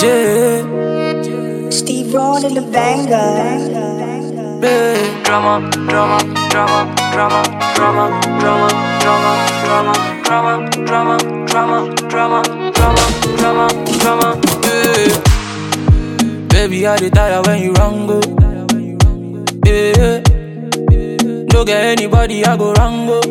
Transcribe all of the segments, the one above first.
Steve Ron in the banger. Drama, drama, drama, drama, drama, drama, drama, drama, drama, drama, drama, drama, drama, drama, drama. Baby, I dey tire when you wrong go. No get anybody, I go wrong go.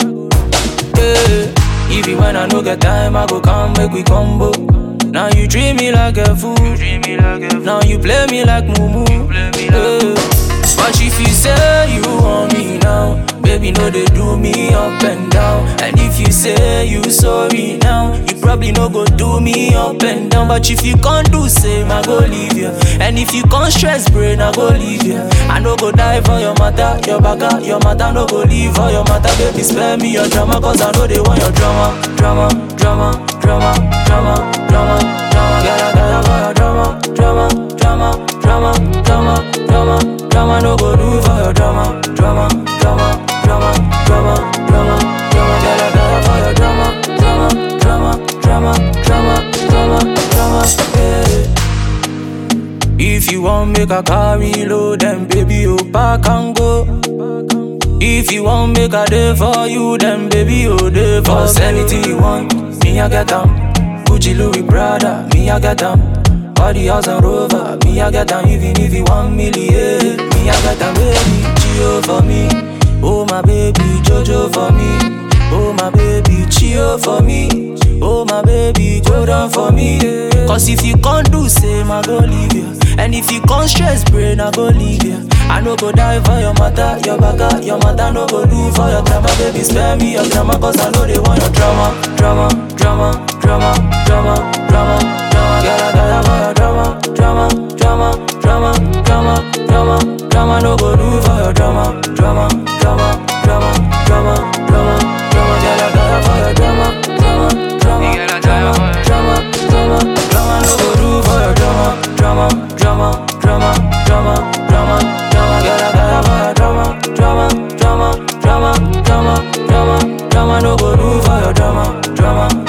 Even when I no get time, I go come make we combo. Now you treat me like a fool. Now you play me like mumu. But if you say you want me now, baby, no they do me up and down. And if you say you sorry now, you probably no go do me up and down. But if you can't do same, I go leave you. And if you can't stress brain, I go leave you. I no go die for your matter, your baka, your matter no go leave for your matter. Baby, spare me your drama, cause I know they want your drama. Drama, drama, drama, drama, drama, drama. Gotta for your drama, drama, drama, drama, drama, drama. Drama no go do for your drama, drama, drama, drama, drama, drama, drama. Gotta for your drama, drama, drama, drama, drama, drama, drama. If you want make a carry load, then baby you pack and go. If you want make a day for you, then baby you day for us. Anything you want, me I get them. Gucci, Louis, Prada, me I get them. Body house and Rover, me I get them. Even if you 1 million, me I get them. Baby, Gio for me. Oh my baby, Jojo for me. Oh my baby, Chio for me. Oh my baby, go down for me. Cause if you can't do same, I go leave you. And if you can't stress brain, I go leave you. I no go die for your matter, your baka, your matter no go do for your drama. Baby, spare me your drama, cause I know they want your drama. Drama, drama, drama, drama, drama, drama. Gotta for your drama, drama, drama, drama, drama, drama, drama no go do for your drama. Drama, drama, drama, drama, drama, drama. Gotta for your drama, drama, drama, drama, drama, drama, drama no go do for your drama. Drama, drama, drama, drama, drama, drama. Gotta for your drama, drama, drama, drama, drama, drama, drama no go do for your drama. Drama.